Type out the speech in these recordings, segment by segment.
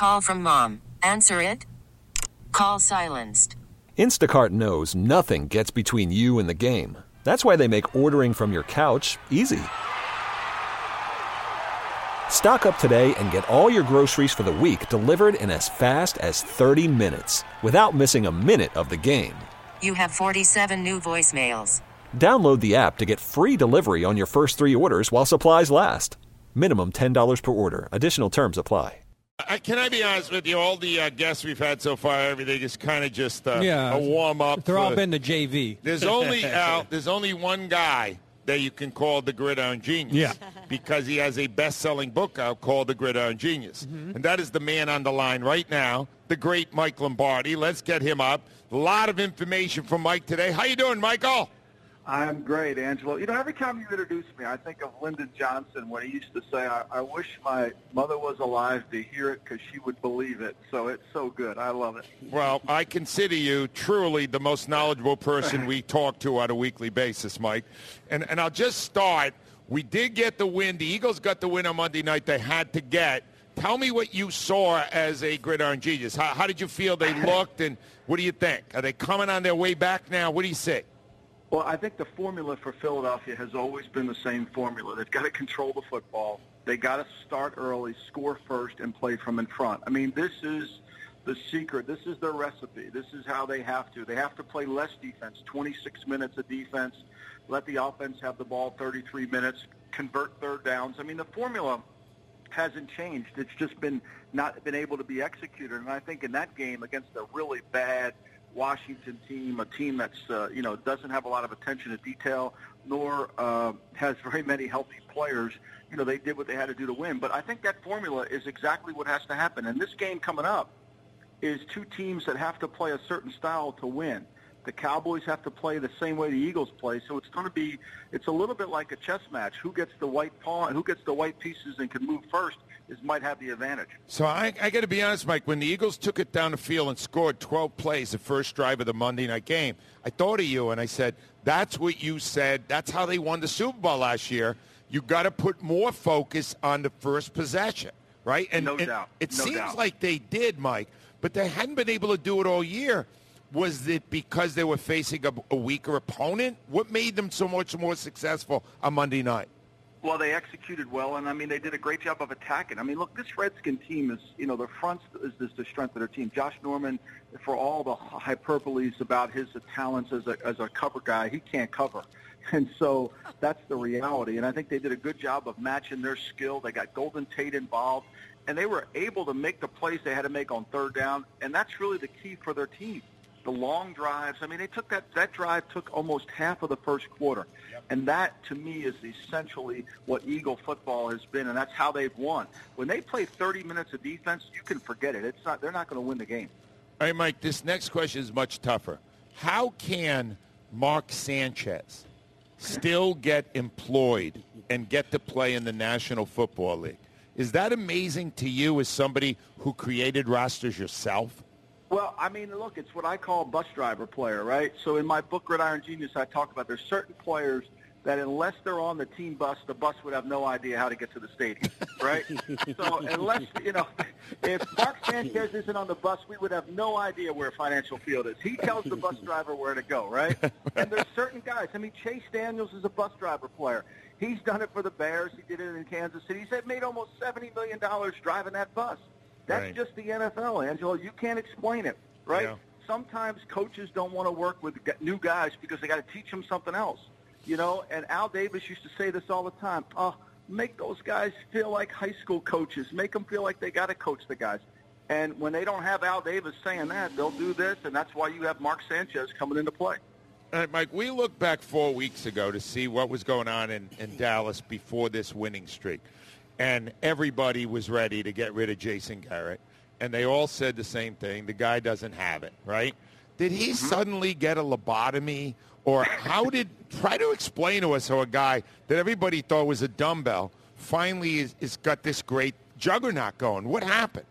Call from mom. Answer it. Call silenced. Instacart knows nothing gets between you and the game. That's why they make ordering from your couch easy. Stock up today and get all your groceries for the week delivered in as fast as 30 minutes without missing a minute of the game. You have 47 new voicemails. Download the app to get free delivery on your first 3 orders while supplies last. Minimum $10 per order. Additional terms apply. Can I be honest with you? All the guests we've had so far, everything is kind of just a warm-up. They're all been to JV. There's only, Al, there's only one guy that you can call the Gridiron Genius. Yeah. Because he has a best-selling book out called The Gridiron Genius. Mm-hmm. And that is the man on the line right now, the great Mike Lombardi. Let's get him up. A lot of information from Mike today. How you doing, Michael? I'm great, Angelo. You know, every time you introduce me, I think of Lyndon Johnson when he used to say, I wish my mother was alive to hear it because she would believe it. So it's so good. I love it. Well, I consider you truly the most knowledgeable person we talk to on a weekly basis, Mike. And I'll just start. We did get the win. The Eagles got the win on Monday night they had to get. Tell me what you saw as a Gridiron Genius. How did you feel they looked, and what do you think? Are they coming on their way back now? What do you say? Well, I think the formula for Philadelphia has always been the same formula. They've got to control the football. They got to start early, score first, and play from in front. I mean, this is the secret. This is their recipe. This is how they have to. They have to play less defense, 26 minutes of defense, let the offense have the ball 33 minutes, convert third downs. I mean, the formula hasn't changed. It's just not been able to be executed. And I think in that game against a really bad Washington team, a team that's doesn't have a lot of attention to detail, nor has very many healthy players. You know, they did what they had to do to win. But I think that formula is exactly what has to happen. And this game coming up is two teams that have to play a certain style to win. The Cowboys have to play the same way the Eagles play, so it's a little bit like a chess match. Who gets the white pawn, who gets the white pieces and can move first might have the advantage. So I got to be honest, Mike, when the Eagles took it down the field and scored 12 plays the first drive of the Monday night game, I thought of you and I said, that's what you said. That's how they won the Super Bowl last year. You got to put more focus on the first possession, right? And no doubt. It seems like they did, Mike, but they hadn't been able to do it all year. Was it because they were facing a weaker opponent? What made them so much more successful on Monday night? Well, they executed well, and, I mean, they did a great job of attacking. I mean, look, this Redskin team is, their front is the strength of their team. Josh Norman, for all the hyperboles about his talents as a cover guy, he can't cover. And so that's the reality. And I think they did a good job of matching their skill. They got Golden Tate involved, and they were able to make the plays they had to make on third down, and that's really the key for their team. The long drives. I mean, they took that drive took almost half of the first quarter. Yep. And that, to me, is essentially what Eagle football has been, and that's how they've won. When they play 30 minutes of defense, you can forget it. They're not going to win the game. All right, Mike, this next question is much tougher. How can Mark Sanchez still get employed and get to play in the National Football League? Is that amazing to you as somebody who created rosters yourself? Well, I mean, look, it's what I call a bus driver player, right? So in my book, Gridiron Genius, I talk about there's certain players that unless they're on the team bus, the bus would have no idea how to get to the stadium, right? So unless, if Mark Sanchez isn't on the bus, we would have no idea where Financial Field is. He tells the bus driver where to go, right? And there's certain guys. I mean, Chase Daniels is a bus driver player. He's done it for the Bears. He did it in Kansas City. He's made almost $70 million driving that bus. That's right. Just the NFL, Angelo. You can't explain it, right? Yeah. Sometimes coaches don't want to work with new guys because they got to teach them something else, And Al Davis used to say this all the time. Make those guys feel like high school coaches. Make them feel like they got to coach the guys. And when they don't have Al Davis saying that, they'll do this, and that's why you have Mark Sanchez coming into play. All right, Mike, we looked back 4 weeks ago to see what was going on in Dallas before this winning streak. And everybody was ready to get rid of Jason Garrett. And they all said the same thing. The guy doesn't have it, right? Did he suddenly get a lobotomy? Or try to explain to us how a guy that everybody thought was a dumbbell finally is got this great juggernaut going. What happened?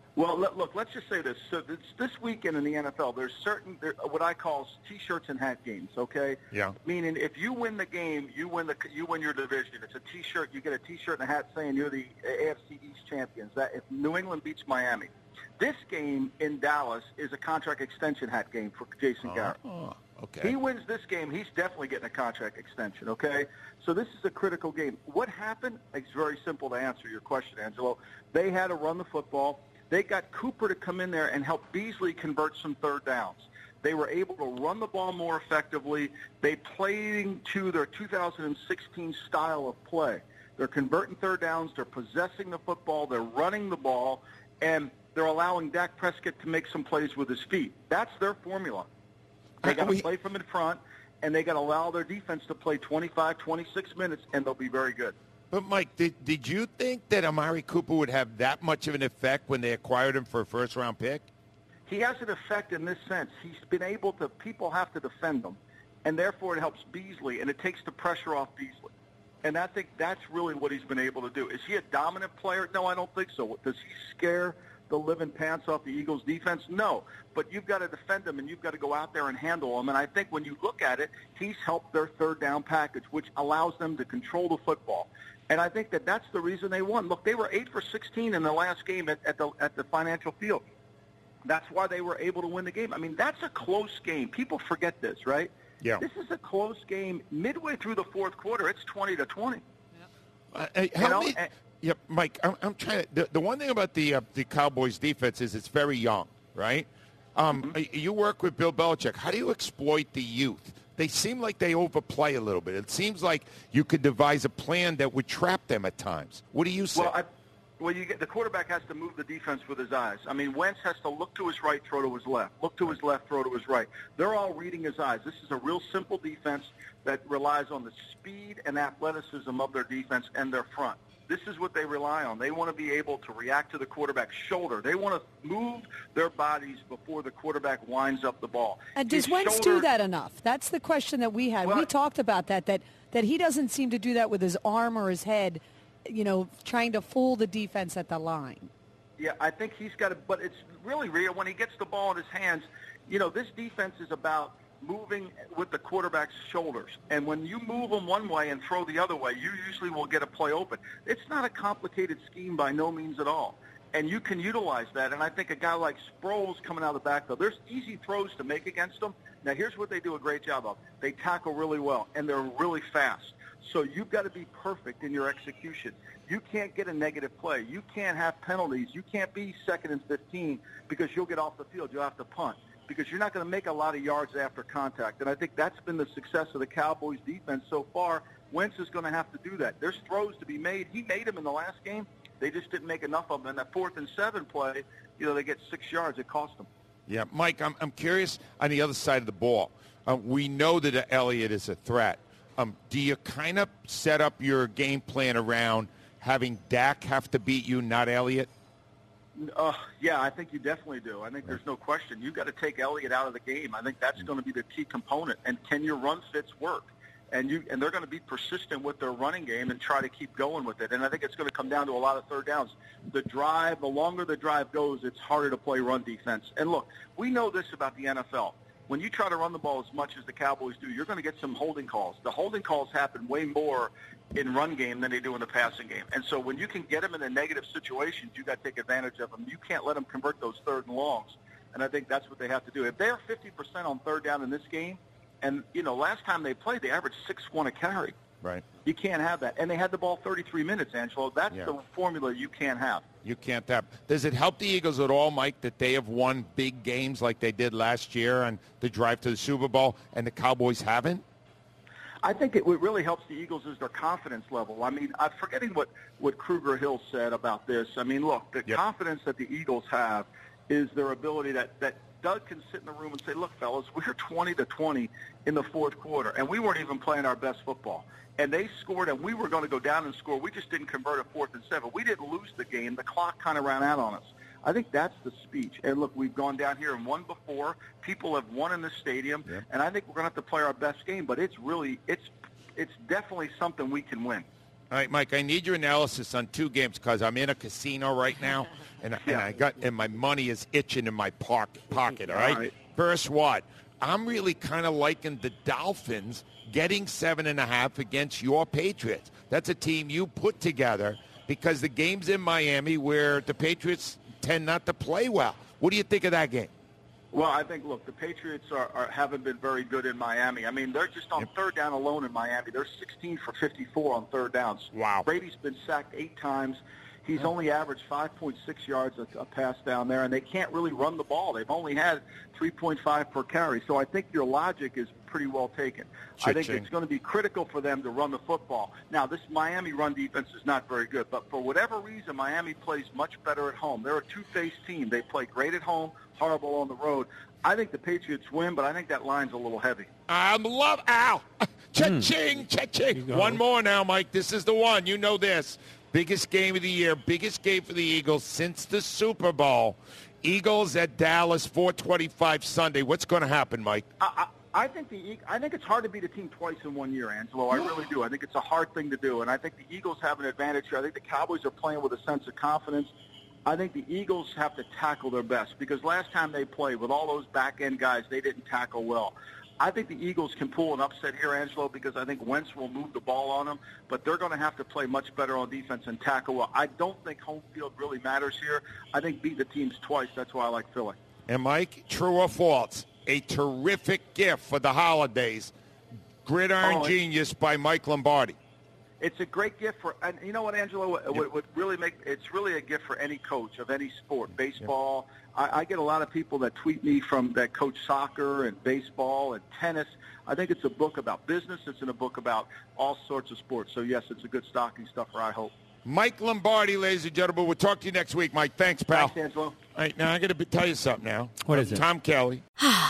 Well, look, let's just say this. So this weekend in the NFL, there's what I call T-shirts and hat games, okay? Yeah. Meaning if you win the game, you win your division. It's a T-shirt. You get a T-shirt and a hat saying you're the AFC East champions. That if New England beats Miami. This game in Dallas is a contract extension hat game for Jason Garrett. Oh, okay. He wins this game, he's definitely getting a contract extension, okay? So this is a critical game. What happened? It's very simple to answer your question, Angelo. They had to run the football. They got Cooper to come in there and help Beasley convert some third downs. They were able to run the ball more effectively. They played to their 2016 style of play. They're converting third downs. They're possessing the football. They're running the ball. And they're allowing Dak Prescott to make some plays with his feet. That's their formula. They got to play from in front, and they got to allow their defense to play 25, 26 minutes, and they'll be very good. But, Mike, did you think that Amari Cooper would have that much of an effect when they acquired him for a first-round pick? He has an effect in this sense. He's been able to – people have to defend him, and therefore it helps Beasley, and it takes the pressure off Beasley. And I think that's really what he's been able to do. Is he a dominant player? No, I don't think so. Does he scare the living pants off the Eagles' defense? No. But you've got to defend him, and you've got to go out there and handle him. And I think when you look at it, he's helped their third down package, which allows them to control the football. And I think that that's the reason they won. Look, they were 8 for 16 in the last game at the Financial Field. That's why they were able to win the game. I mean, that's a close game. People forget this, right? Yeah. This is a close game. Midway through the fourth quarter, it's 20-20. Yeah, Mike, I'm trying to. The one thing about the Cowboys defense is it's very young, right? You work with Bill Belichick. How do you exploit the youth? They seem like they overplay a little bit. It seems like you could devise a plan that would trap them at times. What do you say? Well, the quarterback has to move the defense with his eyes. I mean, Wentz has to look to his right, throw to his left. Look to his left, throw to his right. They're all reading his eyes. This is a real simple defense that relies on the speed and athleticism of their defense and their front. This is what they rely on. They want to be able to react to the quarterback's shoulder. They want to move their bodies before the quarterback winds up the ball. And does Wentz do that enough? That's the question that we had. We talked about that he doesn't seem to do that with his arm or his head, trying to fool the defense at the line. Yeah, I think he's got it, but it's really real. When he gets the ball in his hands, this defense is about moving with the quarterback's shoulders. And when you move them one way and throw the other way, you usually will get a play open. It's not a complicated scheme by no means at all. And you can utilize that. And I think a guy like Sproles coming out of the backfield, there's easy throws to make against them. Now, here's what they do a great job of. They tackle really well, and they're really fast. So you've got to be perfect in your execution. You can't get a negative play. You can't have penalties. You can't be 2nd and 15 because you'll get off the field. You'll have to punt because you're not going to make a lot of yards after contact. And I think that's been the success of the Cowboys' defense so far. Wentz is going to have to do that. There's throws to be made. He made them in the last game. They just didn't make enough of them. And that 4th and 7 play, they get 6 yards. It cost them. Yeah, Mike, I'm curious on the other side of the ball. We know that Elliott is a threat. Do you kind of set up your game plan around having Dak have to beat you, not Elliott? Yeah, I think you definitely do. I think there's no question. You've got to take Elliott out of the game. I think that's going to be the key component. And can your run fits work? And they're going to be persistent with their running game and try to keep going with it. And I think it's going to come down to a lot of third downs. The longer the drive goes, it's harder to play run defense. And look, we know this about the NFL. When you try to run the ball as much as the Cowboys do, you're going to get some holding calls. The holding calls happen way more in run game than they do in the passing game. And so when you can get them in the negative situations, you got to take advantage of them. You can't let them convert those 3rd and longs. And I think that's what they have to do. If they're 50% on 3rd down in this game, and, last time they played, they averaged 6-1 a carry. Right. You can't have that. And they had the ball 33 minutes, Angelo. That's the formula you can't have. You can't have. Does it help the Eagles at all, Mike, that they have won big games like they did last year on the drive to the Super Bowl and the Cowboys haven't? I think what really helps the Eagles is their confidence level. I mean, I'm forgetting what Kruger Hill said about this. I mean, look, the confidence that the Eagles have is their ability that Doug can sit in the room and say, look, fellas, we're 20-20 in the fourth quarter, and we weren't even playing our best football. And they scored, and we were going to go down and score. We just didn't convert a 4th and 7. We didn't lose the game. The clock kind of ran out on us. I think that's the speech. And, look, we've gone down here and won before. People have won in the stadium, and I think we're going to have to play our best game. But it's definitely something we can win. All right, Mike, I need your analysis on 2 games because I'm in a casino right now. and my money is itching in my pocket. All right. First, what? I'm really kind of liking the Dolphins getting 7.5 against your Patriots. That's a team you put together because the game's in Miami where the Patriots tend not to play well. What do you think of that game? Well, I think, look, the Patriots haven't been very good in Miami. I mean, they're just on third down alone in Miami. They're 16 for 54 on third downs. Wow. Brady's been sacked 8 times. He's only averaged 5.6 yards a pass down there, and they can't really run the ball. They've only had 3.5 per carry. So I think your logic is pretty well taken. I think it's going to be critical for them to run the football. Now, this Miami run defense is not very good, but for whatever reason, Miami plays much better at home. They're a two-faced team. They play great at home, horrible on the road. I think the Patriots win, but I think that line's a little heavy. Ow. Cha-ching, cha-ching. One more now, Mike. This is the one. You know this. Biggest game of the year, biggest game for the Eagles since the Super Bowl. Eagles at Dallas, 4:25 Sunday. What's going to happen, Mike? I think it's hard to beat a team twice in 1 year, Angelo. I really do. I think it's a hard thing to do, and I think the Eagles have an advantage here. I think the Cowboys are playing with a sense of confidence. I think the Eagles have to tackle their best because last time they played with all those back-end guys, they didn't tackle well. I think the Eagles can pull an upset here, Angelo, because I think Wentz will move the ball on them, but they're going to have to play much better on defense and tackle well. I don't think home field really matters here. I think beat the teams twice. That's why I like Philly. And, Mike, true or false, a terrific gift for the holidays, Gridiron Genius by Mike Lombardi. It's a great gift for, and you know what, Angelo, would really it's really a gift for any coach of any sport, baseball. Yep. I get a lot of people that tweet me that coach soccer and baseball and tennis. I think it's a book about business. It's in a book about all sorts of sports. So, yes, it's a good stocking stuffer, I hope. Mike Lombardi, ladies and gentlemen. We'll talk to you next week, Mike. Thanks, pal. Thanks, Angelo. All right, now I'm going to tell you something now. What is it? Tom Kelly.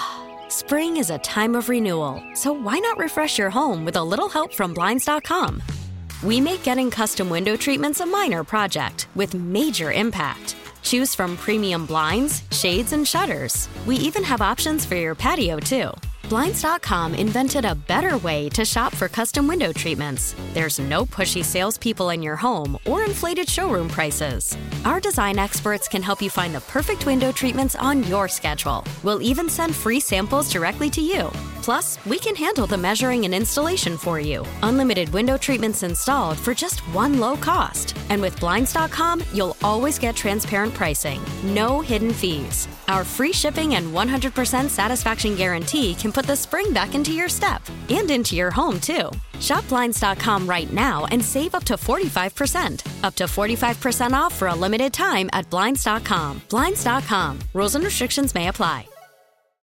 Spring is a time of renewal, so why not refresh your home with a little help from Blinds.com? We make getting custom window treatments a minor project with major impact. Choose from premium blinds, shades, and shutters. We even have options for your patio, too. Blinds.com invented a better way to shop for custom window treatments. There's no pushy salespeople in your home or inflated showroom prices. Our design experts can help you find the perfect window treatments on your schedule. We'll even send free samples directly to you. Plus, we can handle the measuring and installation for you. Unlimited window treatments installed for just one low cost. And with Blinds.com, you'll always get transparent pricing. No hidden fees. Our free shipping and 100% satisfaction guarantee can put the spring back into your step and into your home, too. Shop Blinds.com right now and save up to 45%. Up to 45% off for a limited time at Blinds.com. Blinds.com. Rules and restrictions may apply.